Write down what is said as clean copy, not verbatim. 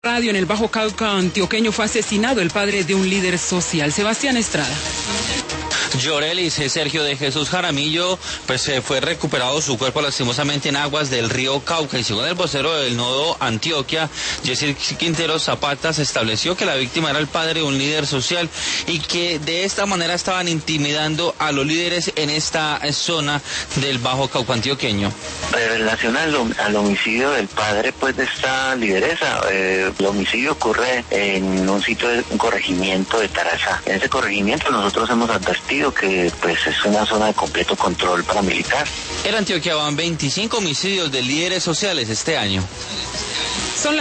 Radio en el Bajo Cauca antioqueño fue asesinado el padre de un líder social, Sebastián Estrada. Llorelis Sergio de Jesús Jaramillo, pues fue recuperado su cuerpo lastimosamente en aguas del río Cauca, y según el vocero del nodo Antioquia, Jessy Quintero Zapata, se estableció que la víctima era el padre de un líder social y que de esta manera estaban intimidando a los líderes en esta zona del Bajo Cauca antioqueño. En relación al homicidio del padre pues de esta lideresa, el homicidio ocurre en un sitio de un corregimiento de Tarazá. En ese corregimiento nosotros hemos advertido que pues es una zona de completo control paramilitar. En Antioquia van 25 homicidios de líderes sociales este año.